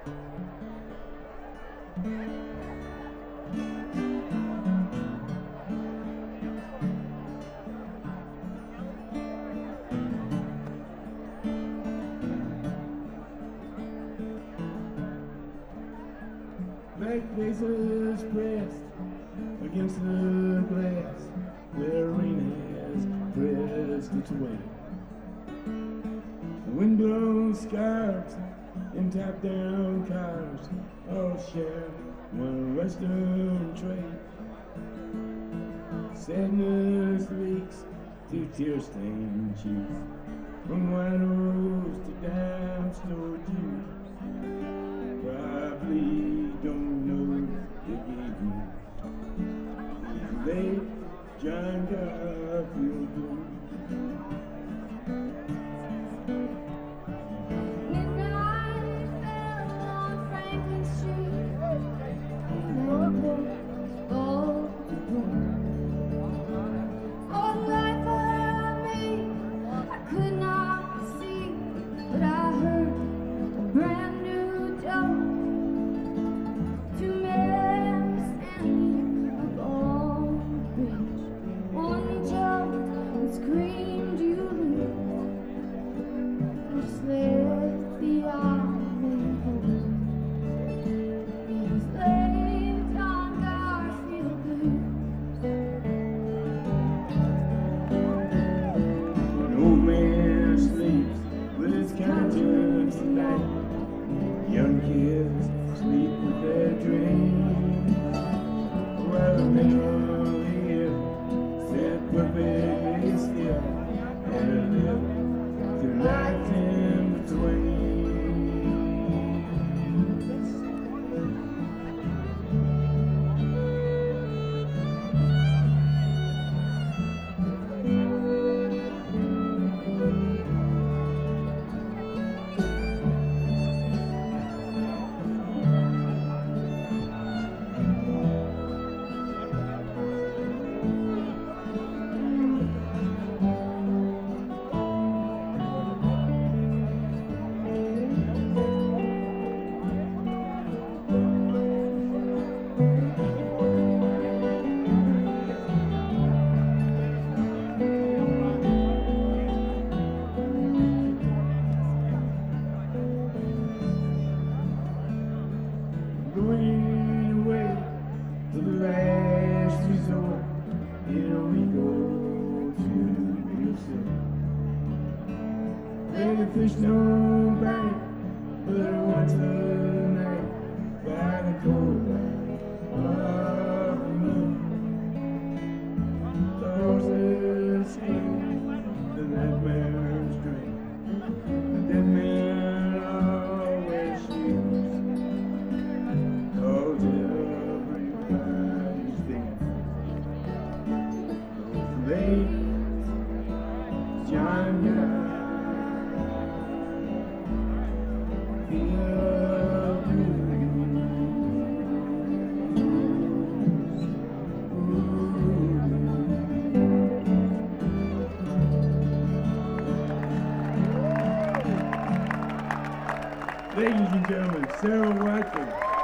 Black faces pressed against the glass where rain has pressed its way. Wind-blown scarves and top-down cars all share one western trait. Sadness leaks through tear-stained cheeks, from winos to dime store juice. Probably don't know the game. Late John Garfield Blues. Young kids sleep with their dreams, while the mentally ill sit perfectly still and live through life in between. Going away to the last resort. Here we go to the sea. Where the fish don't bite, but once a night by the cold light of the moon. The horses sing, the nightmares drink, the dead man always shoots. Everybody's dancing. Late John Garfield Blues. Ladies and gentlemen, Sarah Watson.